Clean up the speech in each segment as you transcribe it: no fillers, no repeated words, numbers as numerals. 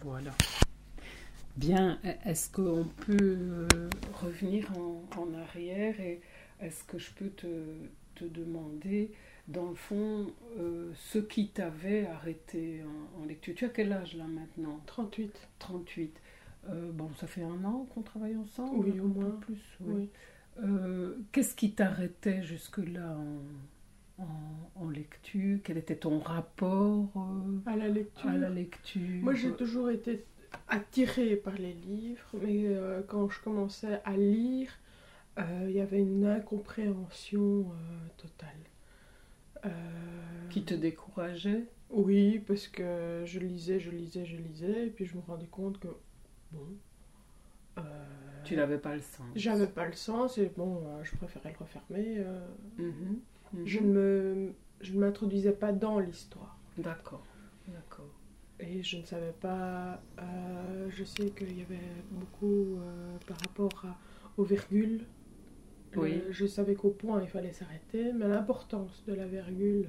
Voilà. Bien, est-ce qu'on peut revenir en arrière et est-ce que je peux te demander, dans le fond, ce qui t'avait arrêté en lecture? Tu as quel âge là maintenant? 38. 38. Bon, ça fait 1 an qu'on travaille ensemble? Oui, au moins. Plus, oui. Qu'est-ce qui t'arrêtait jusque-là en lecture? Quel était ton rapport À la lecture. Moi, j'ai toujours été attirée par les livres, mais quand je commençais à lire, il y avait une incompréhension totale. Qui te décourageait? Oui, parce que je lisais, et puis je me rendais compte que, bon... tu n'avais pas le sens. J'avais pas le sens, et bon, je préférais le refermer. Je ne m'introduisais pas dans l'histoire. D'accord. Et je ne savais pas... je sais qu'il y avait beaucoup par rapport aux virgules. Oui. Je savais qu'au point, il fallait s'arrêter, mais l'importance de la virgule...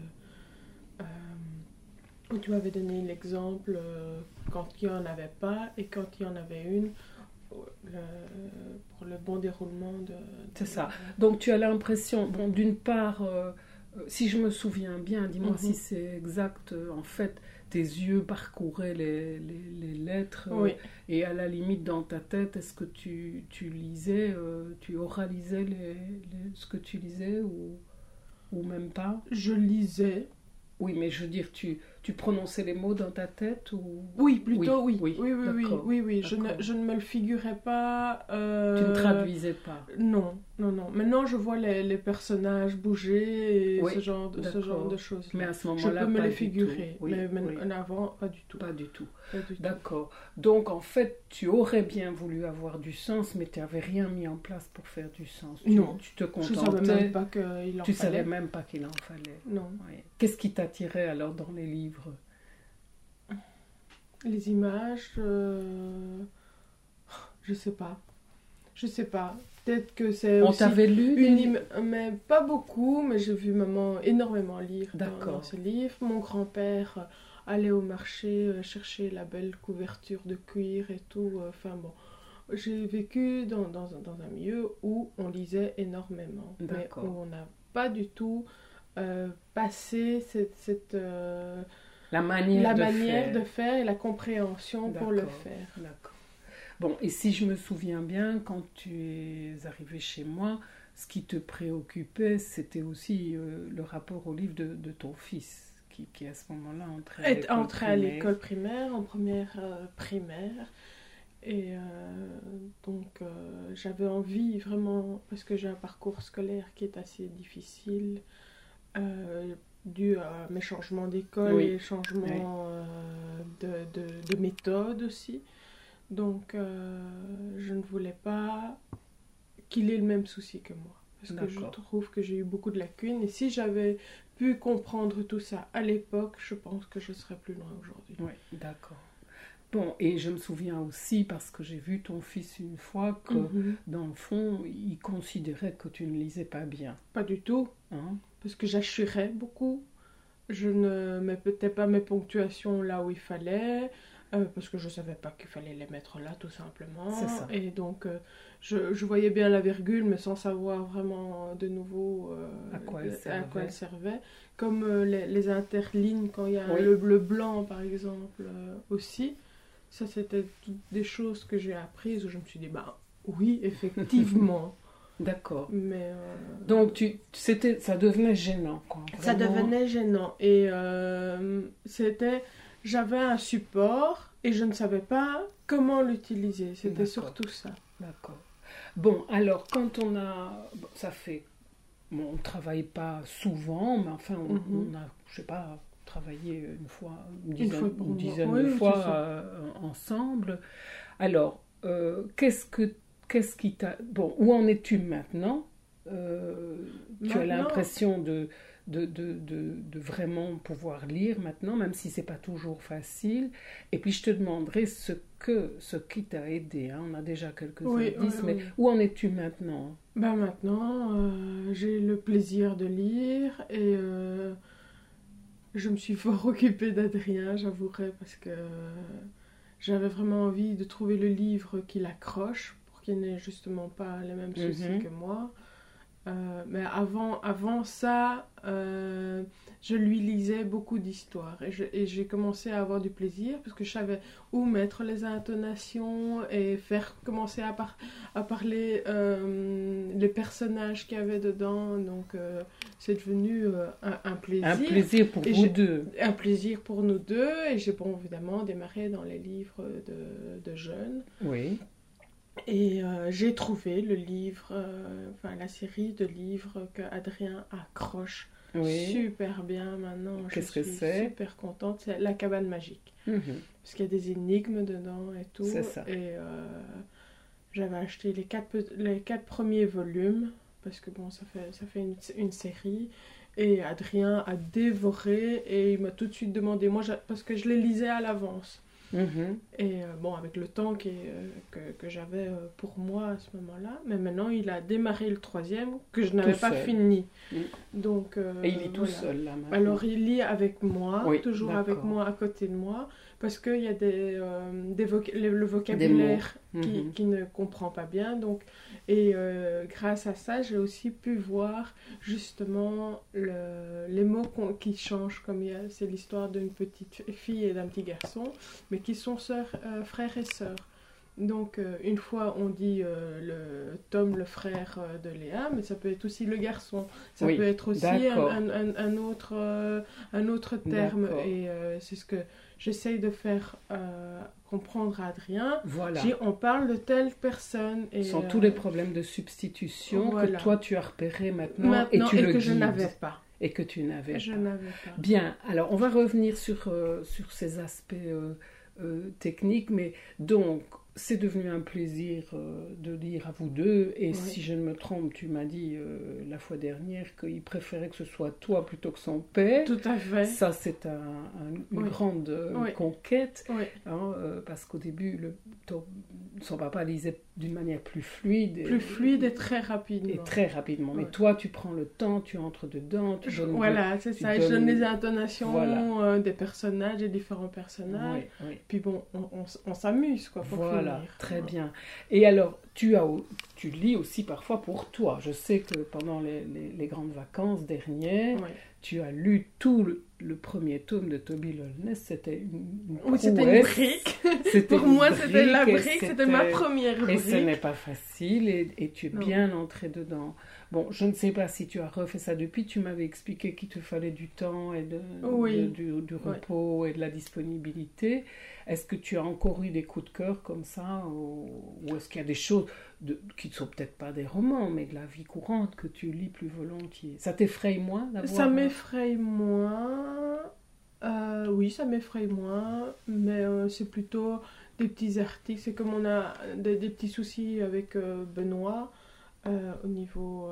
tu m'avais donné l'exemple quand il n'y en avait pas, et quand il y en avait une, pour le bon déroulement de... C'est ça. Donc tu as l'impression, bon, d'une part, si je me souviens bien, dis-moi si c'est exact, en fait, tes yeux parcouraient les lettres, oui. Et à la limite, dans ta tête, est-ce que tu lisais, tu oralisais ce que tu lisais ou même pas? Je lisais. Oui, mais je veux dire, tu prononçais les mots dans ta tête ou... Oui, plutôt oui. Oui. Je ne me le figurais pas. Tu ne traduisais pas? Non. Maintenant, je vois les personnages bouger et ce genre de choses. Mais à ce moment-là, je peux me les figurer. Mais avant, pas du tout. Pas du tout. D'accord. Donc, en fait, tu aurais bien voulu avoir du sens, mais tu n'avais rien mis en place pour faire du sens. Non. Tu te contentais. Je ne savais même pas qu'il en fallait. Tu savais même pas qu'il en fallait. Non. Oui. Qu'est-ce qui t'attirait alors dans les livres? Les images, je sais pas. Peut-être que c'est On aussi t'avait lu mais pas beaucoup, mais j'ai vu maman énormément lire dans ce livre. Mon grand-père allait au marché chercher la belle couverture de cuir et tout. Enfin bon, j'ai vécu dans un milieu où on lisait énormément, mais où on n'a pas du tout passé cette la manière de faire et la compréhension pour le faire. D'accord. Bon, et si je me souviens bien, quand tu es arrivée chez moi, ce qui te préoccupait, c'était aussi le rapport au livre de ton fils, qui à ce moment-là entrait à l'école primaire. En première primaire. Et donc, j'avais envie vraiment, parce que j'ai un parcours scolaire qui est assez difficile, dû à mes changements d'école et changements de méthode aussi. Donc, je ne voulais pas qu'il ait le même souci que moi. Parce que je trouve que j'ai eu beaucoup de lacunes. Et si j'avais pu comprendre tout ça à l'époque, je pense que je serais plus loin aujourd'hui. Oui, d'accord. Bon, et je me souviens aussi, parce que j'ai vu ton fils une fois, que dans le fond, il considérait que tu ne lisais pas bien. Pas du tout. Parce que j'assurais beaucoup. Je ne mettais pas mes ponctuations là où il fallait, parce que je ne savais pas qu'il fallait les mettre là, tout simplement. C'est ça. Et donc, je voyais bien la virgule, mais sans savoir vraiment de nouveau à quoi elle servait. Comme les interlignes, quand il y a le bleu blanc, par exemple, aussi. Ça, c'était toutes des choses que j'ai apprises où je me suis dit, oui, effectivement. D'accord. Mais donc, ça devenait gênant, quoi. Vraiment. Ça devenait gênant. Et j'avais un support et je ne savais pas comment l'utiliser. C'était surtout ça. D'accord. Bon, alors, quand ça fait... Bon, on ne travaille pas souvent, mais enfin, on a, je sais pas... travailler une dizaine de fois ensemble. Alors, qu'est-ce qui t'a... Bon, où en es-tu maintenant? Tu as l'impression de vraiment pouvoir lire maintenant, même si c'est pas toujours facile. Et puis je te demanderai ce qui t'a aidé. On a déjà quelques indices, mais où en es-tu maintenant? Maintenant, j'ai le plaisir de lire et... je me suis fort occupée d'Adrien, j'avouerai, parce que j'avais vraiment envie de trouver le livre qui l'accroche pour qu'il n'ait justement pas les mêmes soucis que moi. Mais avant ça, je lui lisais beaucoup d'histoires et j'ai commencé à avoir du plaisir parce que je savais où mettre les intonations et commencer à parler les personnages qu'il y avait dedans. Donc c'est devenu un plaisir. Un plaisir pour vous deux. Un plaisir pour nous deux et j'ai évidemment démarré dans les livres de jeunes. Oui. Et j'ai trouvé le livre, la série de livres que Adrien accroche super bien maintenant. Qu'est-ce que c'est? Je suis super contente. C'est La cabane magique. Parce qu'il y a des énigmes dedans et tout. C'est ça. Et j'avais acheté les 4 premiers volumes parce que bon, ça fait une série. Et Adrien a dévoré et il m'a tout de suite demandé, parce que je les lisais à l'avance. Et avec le temps que j'avais pour moi à ce moment-là, mais maintenant il a démarré le 3e que je n'avais pas fini. Donc, et il lit tout seul là maintenant. Alors il lit avec moi, toujours avec moi à côté de moi, parce qu'il y a le vocabulaire qui ne comprend pas bien. Donc, et grâce à ça, j'ai aussi pu voir justement les mots qui changent, comme c'est l'histoire d'une petite fille et d'un petit garçon, mais qui sont frères et sœurs. Donc, une fois, on dit Tom, le frère de Léa, mais ça peut être aussi le garçon. Ça peut être aussi un autre terme. D'accord. Et c'est ce que j'essaye de faire comprendre à Adrien. Voilà. On parle de telle personne. Ce sont tous les problèmes de substitution que toi, tu as repérés maintenant et que je n'avais pas. Et que tu n'avais pas. Je n'avais pas. Bien, alors on va revenir sur ces aspects techniques, mais donc c'est devenu un plaisir de lire à vous deux, et si je ne me trompe, tu m'as dit la fois dernière qu'il préférait que ce soit toi plutôt que son père. Tout à fait. Ça, c'est une grande conquête, parce qu'au début, son papa lisait d'une manière plus fluide. Plus fluide et très rapidement. Et très rapidement. Mais toi, tu prends le temps, tu entres dedans, tu donnes... Voilà, c'est ça. Je donne les intonations des personnages, des différents personnages. Puis bon, on s'amuse, quoi, pour finir. Voilà, très bien. Et alors, tu lis aussi parfois pour toi. Je sais que pendant les grandes vacances dernières, tu as lu tout le premier tome de Toby Loveless. C'était une prouesse. C'était une brique. Pour moi, c'était la brique. C'était ma première brique. Et ce n'est pas facile, et tu es bien entrée dedans. Bon, je ne sais pas si tu as refait ça depuis. Tu m'avais expliqué qu'il te fallait du temps et du repos et de la disponibilité. Est-ce que tu as encore eu des coups de cœur comme ça, ou est-ce qu'il y a des choses qui ne sont peut-être pas des romans, mais de la vie courante que tu lis plus volontiers? Ça t'effraie moins d'avoir... Ça m'effraie moins. Oui, ça m'effraie moins, mais c'est plutôt des petits articles. C'est comme on a des petits soucis avec Benoît au niveau...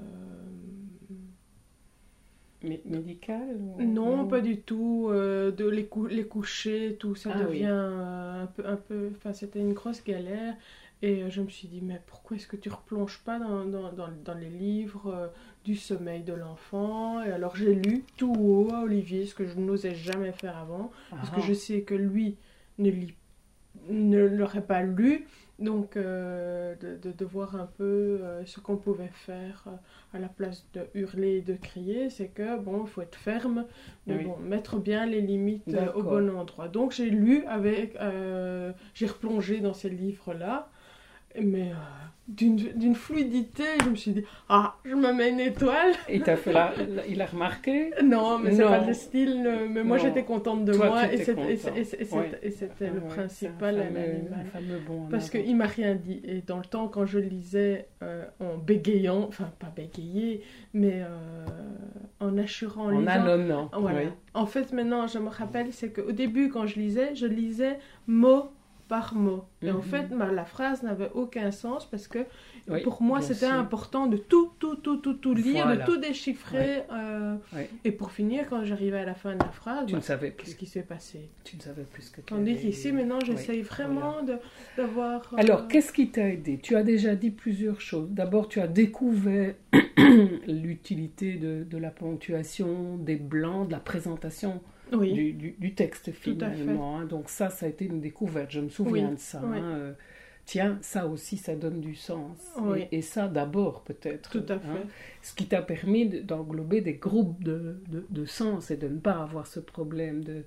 médical Non, pas du tout. Les coucher, tout ça devient un peu... Enfin, c'était une grosse galère. Et je me suis dit, mais pourquoi est-ce que tu ne replonges pas dans les livres du sommeil de l'enfant? Et alors j'ai lu tout haut à Olivier, ce que je n'osais jamais faire avant, parce que je sais que lui ne l'aurait pas lu. Donc de voir un peu ce qu'on pouvait faire à la place de hurler et de crier, c'est que bon, il faut être ferme, mais bon, mettre bien les limites au bon endroit. Donc j'ai lu j'ai replongé dans ces livres-là, mais d'une fluidité, je me suis dit, je me mets une étoile. Et il a remarqué? Non, mais c'est pas le style, mais moi j'étais contente de moi, et c'était le principal, l'animal. Parce qu'il m'a rien dit, et dans le temps, quand je lisais en bégayant, enfin pas bégayer, mais en assurant, en annonnant. Voilà. En fait, maintenant, je me rappelle, c'est qu'au début, quand je lisais mot par mot. Et en fait, la phrase n'avait aucun sens, parce que pour moi, c'était important de tout lire, de tout déchiffrer. Et pour finir, quand j'arrivais à la fin de la phrase, tu ne savais plus ce qui s'est passé. Tu ne savais plus ce que tu Tandis qu'ici, maintenant, j'essaye vraiment d'avoir... Alors, qu'est-ce qui t'a aidé? Tu as déjà dit plusieurs choses. D'abord, tu as découvert l'utilité de la ponctuation, des blancs, de la présentation du texte finalement. Hein. Donc ça a été une découverte, je me souviens de ça. Oui. Hein. Tiens, ça aussi, ça donne du sens. Oui. Et ça d'abord peut-être. Tout à fait. Hein. Ce qui t'a permis d'englober des groupes de sens et de ne pas avoir ce problème de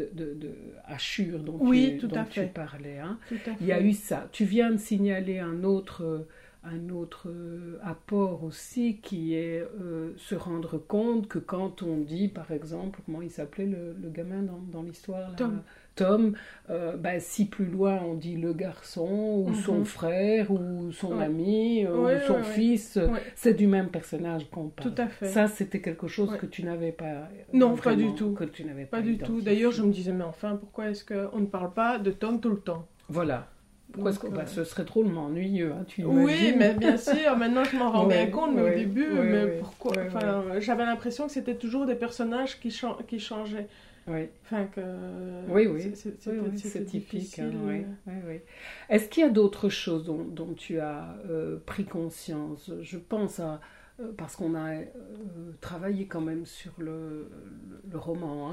hachure dont tu parlais. Hein. Il y a eu ça. Tu viens de signaler un autre apport aussi qui est se rendre compte que quand on dit, par exemple, comment il s'appelait le gamin dans l'histoire là, Tom, si plus loin on dit le garçon ou son frère ou son ami ou son fils, c'est du même personnage qu'on parle. Tout à fait. Ça, c'était quelque chose que tu n'avais pas... Non, pas du tout. Que tu n'avais pas du tout. D'ailleurs, je me disais, mais enfin, pourquoi est-ce qu'on ne parle pas de Tom tout le temps ? Voilà. Pourquoi est-ce que ce serait trop ennuyeux, hein, tu imagines ? Oui, mais bien sûr, maintenant je m'en rends bien compte, mais au début, pourquoi j'avais l'impression que c'était toujours des personnages qui changeaient. Oui. Enfin, que... c'est typique. Hein, oui. Est-ce qu'il y a d'autres choses dont tu as pris conscience ? Je pense à... parce qu'on a travaillé quand même sur le roman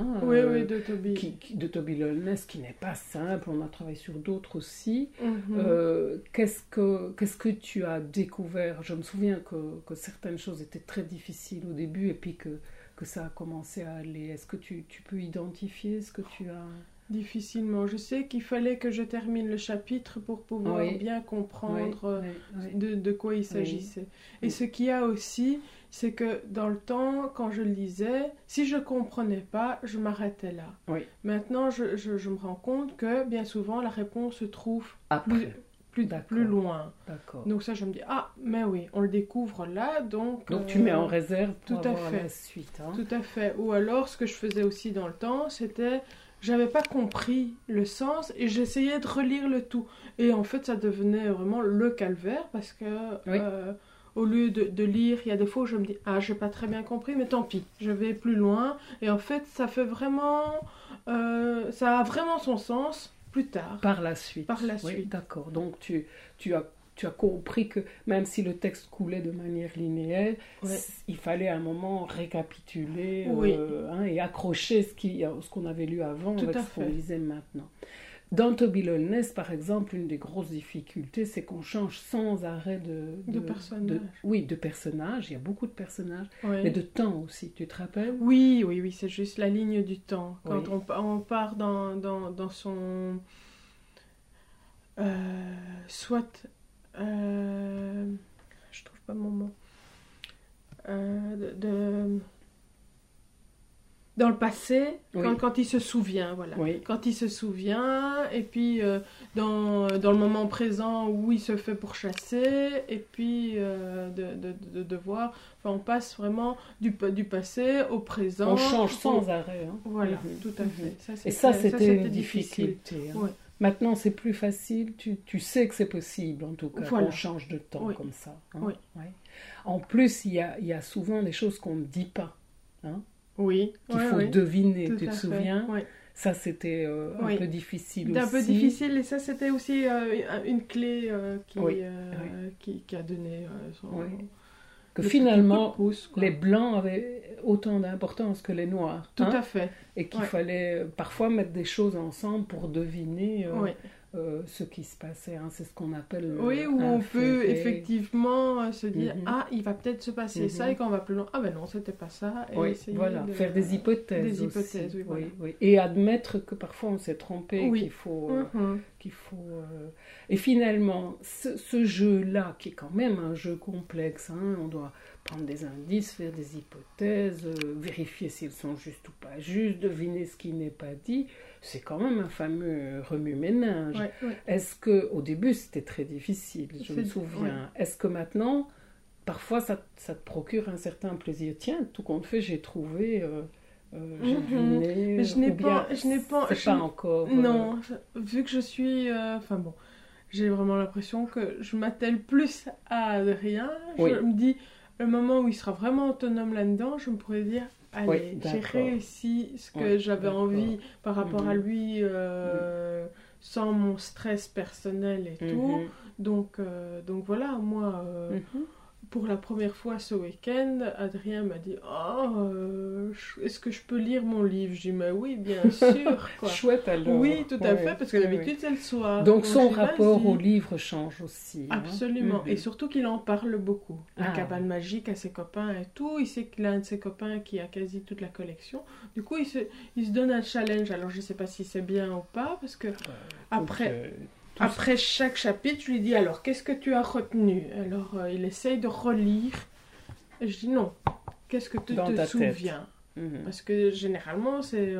de Toby Loveless, qui n'est pas simple, on a travaillé sur d'autres aussi. Qu'est-ce que tu as découvert ? Je me souviens que certaines choses étaient très difficiles au début et puis que ça a commencé à aller. Est-ce que tu peux identifier ce que tu as... Difficilement. Je sais qu'il fallait que je termine le chapitre pour pouvoir bien comprendre de quoi il s'agissait. Et ce qu'il y a aussi, c'est que dans le temps, quand je le lisais, si je ne comprenais pas, je m'arrêtais là. Maintenant, je me rends compte que bien souvent, la réponse se trouve plus loin. D'accord. Donc ça, je me dis, mais oui, on le découvre là, donc tu mets en réserve pour avoir la suite. Hein. Tout à fait. Ou alors, ce que je faisais aussi dans le temps, c'était... J'avais pas compris le sens et j'essayais de relire le tout. Et en fait, ça devenait vraiment le calvaire parce que au lieu de lire, il y a des fois où je me dis « Ah, j'ai pas très bien compris, mais tant pis, je vais plus loin. » Et en fait, ça fait vraiment... ça a vraiment son sens plus tard. Par la suite. Oui, d'accord. Donc, tu as compris que même si le texte coulait de manière linéaire, il fallait à un moment récapituler et accrocher ce qu'on avait lu avant avec ce qu'on lisait maintenant. Dans Toby Loveless, par exemple, une des grosses difficultés, c'est qu'on change sans arrêt de personnages. De personnages, il y a beaucoup de personnages, mais de temps aussi, tu te rappelles ? Oui, c'est juste la ligne du temps. Quand on part dans son... soit... je trouve pas mon mot. Dans le passé, quand il se souvient, voilà. Quand il se souvient, et puis dans le moment présent où il se fait pourchasser, et puis de voir, on passe vraiment du passé au présent. On change sans arrêt. Hein. Voilà, tout à fait. Ça, c'était une difficulté. Hein. Maintenant, c'est plus facile, tu sais que c'est possible, en tout cas, qu'on change de temps comme ça. Hein. En plus, il y a souvent des choses qu'on ne dit pas. Hein. Qu'il faut deviner, tu te souviens ? Ça, c'était un peu difficile aussi. Un peu difficile, et ça, c'était aussi une clé qui a donné son... Que finalement, les blancs avaient autant d'importance que les noirs. Tout à fait. Et qu'il fallait parfois mettre des choses ensemble pour deviner ce qui se passait. Hein. C'est ce qu'on appelle où on peut effectivement se dire il va peut-être se passer ça, et quand on va plus loin, non, c'était pas ça. Et faire des hypothèses. Et admettre que parfois on s'est trompé, qu'il faut... Et finalement, ce jeu-là, qui est quand même un jeu complexe, hein, on doit prendre des indices, faire des hypothèses, vérifier s'ils sont justes ou pas justes, deviner ce qui n'est pas dit, c'est quand même un fameux remue-ménage. Est-ce qu'au début, c'était très difficile, je me souviens. Est-ce que maintenant, parfois, ça te procure un certain plaisir ? Tiens, tout compte fait, j'ai trouvé... j'ai deviné, mais je n'ai pas encore... Non, vu que je suis... j'ai vraiment l'impression que je m'attelle plus à Adrien. Je me dis, le moment où il sera vraiment autonome là-dedans, je me pourrais dire, allez, j'ai réussi ce que j'avais envie par rapport à lui, sans mon stress personnel et tout. Donc voilà, moi... pour la première fois ce week-end, Adrien m'a dit « Oh, est-ce que je peux lire mon livre ?» Je dis « Mais oui, bien sûr. » Chouette alors. Oui, tout à fait, parce que d'habitude c'est le soir. Donc son rapport au livre change aussi. Absolument, et surtout qu'il en parle beaucoup. La cabane magique à ses copains et tout. Il sait qu'il a un de ses copains qui a quasi toute la collection. Du coup, il se donne un challenge. Alors je ne sais pas si c'est bien ou pas, parce que après chaque chapitre, je lui dis « Alors, qu'est-ce que tu as retenu ?» Alors, il essaye de relire. Et je dis « Non, qu'est-ce que tu te souviens ?» Parce que généralement, c'est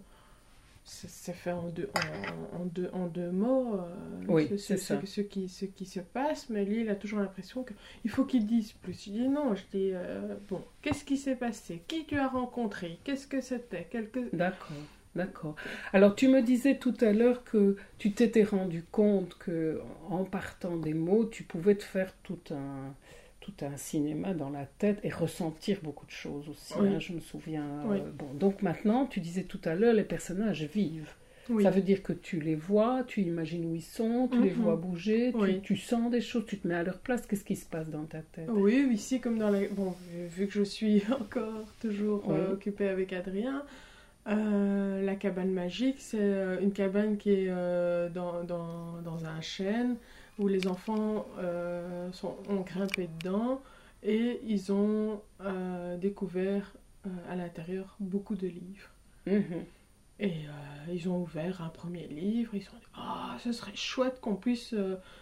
fait en deux mots. Oui, c'est ça. Ce qui se passe, mais lui, il a toujours l'impression qu'il faut qu'il dise plus. Je dis « Non, je dis bon, qu'est-ce qui s'est passé? Qui tu as rencontré? Qu'est-ce que c'était? D'accord. Alors, tu me disais tout à l'heure que tu t'étais rendu compte que, en partant des mots, tu pouvais te faire tout un cinéma dans la tête et ressentir beaucoup de choses aussi. Oui. Je me souviens. Oui. Donc maintenant, tu disais tout à l'heure, les personnages vivent. Oui. Ça veut dire que tu les vois, tu imagines où ils sont, tu les vois bouger, tu sens des choses, tu te mets à leur place. Qu'est-ce qui se passe dans ta tête? Oui, ici, comme dans la... Bon, vu que je suis encore toujours occupée avec Adrien... la cabane magique, c'est une cabane qui est dans un chêne où les enfants ont grimpé dedans et ils ont découvert à l'intérieur beaucoup de livres. Et ils ont ouvert un premier livre, ils se sont dit « ce serait chouette qu'on puisse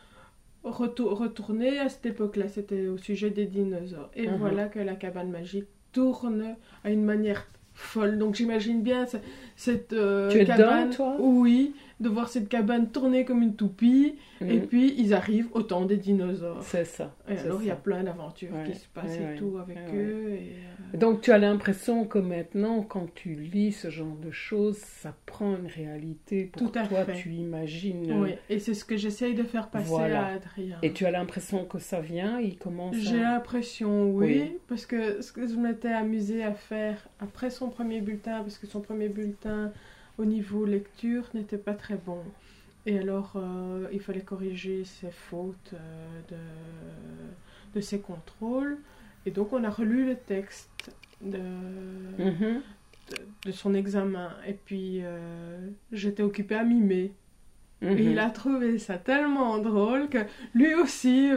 retourner à cette époque-là », c'était au sujet des dinosaures. Et voilà que la cabane magique tourne à une manière folle. Donc j'imagine bien cette tu es cabane. Dedans, toi? Oui, de voir cette cabane tourner comme une toupie. Et puis ils arrivent au temps des dinosaures. C'est ça. Et alors il y a plein d'aventures qui se passent et tout avec eux. Donc tu as l'impression que maintenant, quand tu lis ce genre de choses, ça prend une réalité pour toi. Tu imagines. Oui, et c'est ce que j'essaye de faire passer à Adrien. Et tu as l'impression que ça vient, il commence J'ai l'impression, oui, parce que ce que je m'étais amusée à faire après son premier bulletin, parce que son premier bulletin au niveau lecture n'était pas très bon. Et alors, il fallait corriger ses fautes de ses contrôles. Et donc, on a relu le texte de son examen. Et puis, j'étais occupée à mimer. Et il a trouvé ça tellement drôle que lui aussi,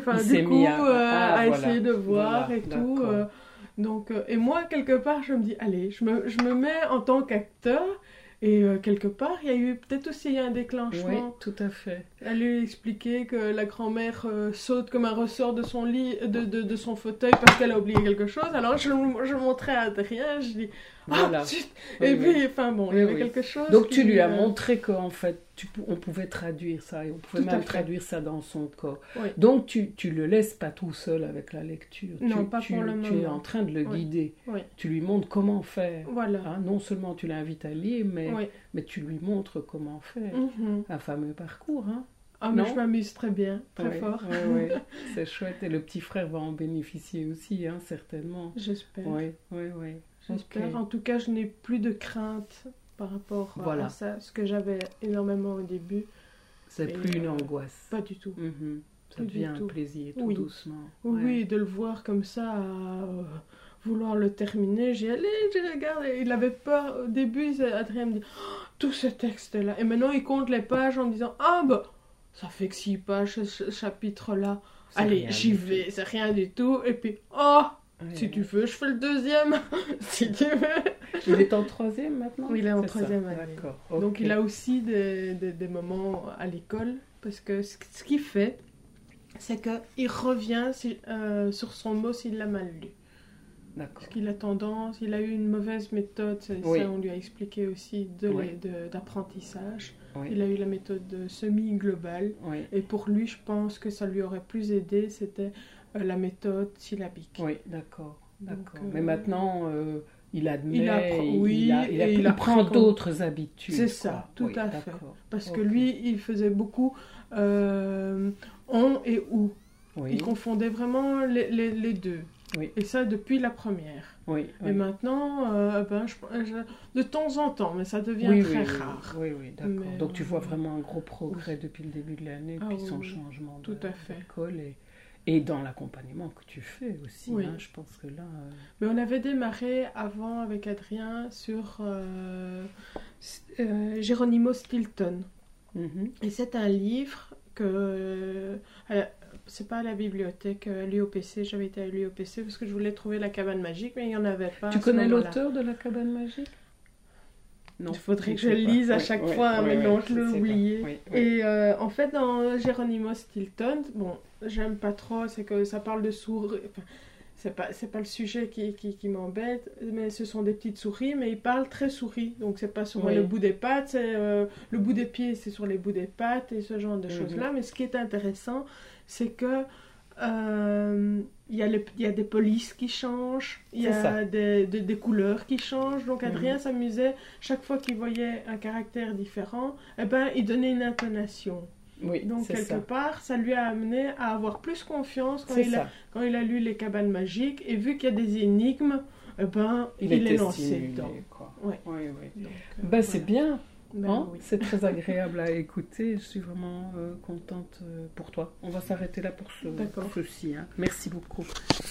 a essayé de voir et tout. Donc, et moi, quelque part, je me dis, allez, je me mets en tant qu'acteur. Et quelque part, il y a eu peut-être aussi un déclenchement. Oui, tout à fait. Elle lui expliquait que la grand-mère saute comme un ressort de son lit, de son fauteuil parce qu'elle a oublié quelque chose. Alors je montrais à Adrien, je dis voilà. Et puis, enfin bon, il y avait quelque chose. Donc tu lui as montré qu'en fait, on pouvait traduire ça et on pouvait même traduire ça dans son corps. Oui. Donc tu le laisses pas tout seul avec la lecture. Non, pas pour le moment. Tu es en train de le guider. Oui. Tu lui montres comment faire. Voilà. Non seulement tu l'invites à lire, mais tu lui montres comment faire. Un fameux parcours, mais je m'amuse très bien, très fort. Oui, c'est chouette. Et le petit frère va en bénéficier aussi, certainement. J'espère. Oui. J'espère. Okay. En tout cas, je n'ai plus de crainte par rapport à ça, ce que j'avais énormément au début. C'est plus une angoisse. Pas du tout. Ça devient un plaisir, tout doucement. Oui, de le voir comme ça, vouloir le terminer. J'ai regardé. Il avait peur. Au début, Adrien me dit tout ce texte-là. Et maintenant, il compte les pages en me disant ça fait que 6 pages ce chapitre-là. Allez, j'y vais, c'est rien du tout. Et puis, si tu veux, je fais le deuxième. Si tu veux. Il est en 3e maintenant? Oui, il est en 3e année. D'accord. Okay. Donc, il a aussi des moments à l'école. Parce que ce qu'il fait, c'est qu'il revient sur son mot s'il l'a mal lu. D'accord. Parce qu'il a tendance, il a eu une mauvaise méthode, ça on lui a expliqué aussi, d'apprentissage. Oui. Il a eu la méthode semi-globale. Oui. Et pour lui, je pense que ça lui aurait plus aidé, c'était la méthode syllabique. Oui, d'accord. Mais maintenant, il admet, il prend d'autres habitudes. C'est ça, tout à fait. Parce que lui, il faisait beaucoup on et ou. Oui. Il confondait vraiment les deux. Oui. Et ça depuis la première. Oui. Et maintenant, de temps en temps, mais ça devient très rare. Oui, d'accord. Mais, donc tu vois vraiment un gros progrès depuis le début de l'année, depuis son changement d'école. Et dans l'accompagnement que tu fais aussi, Oui. Je pense que là... Mais on avait démarré avant avec Adrien sur Geronimo Stilton. Et c'est un livre que... c'est pas à la bibliothèque, à l'UOPC, j'avais été à l'UOPC parce que je voulais trouver la cabane magique, mais il n'y en avait pas. Tu connais l'auteur de la cabane magique? Non, il faudrait que je le lise à chaque fois, mais non, je l'ai oublié. Et en fait, dans Geronimo Stilton, bon, j'aime pas trop, c'est que ça parle de souris. Enfin, c'est pas le sujet qui m'embête, mais ce sont des petites souris, mais il parle très souris. Donc, c'est pas sur le bout des pattes, c'est le bout des pieds, c'est sur les bouts des pattes et ce genre de choses-là. Mais ce qui est intéressant, c'est que il y a des polices qui changent, il y a des couleurs qui changent. Donc Adrien s'amusait, chaque fois qu'il voyait un caractère différent, il donnait une intonation. Oui, donc quelque part, ça lui a amené à avoir plus confiance quand il a lu Les Cabanes Magiques, et vu qu'il y a des énigmes, il est lancé dedans. Oui. Donc, c'est bien. Oui. C'est très agréable à écouter. Je suis vraiment contente pour toi. On va s'arrêter là pour ceci. Merci beaucoup.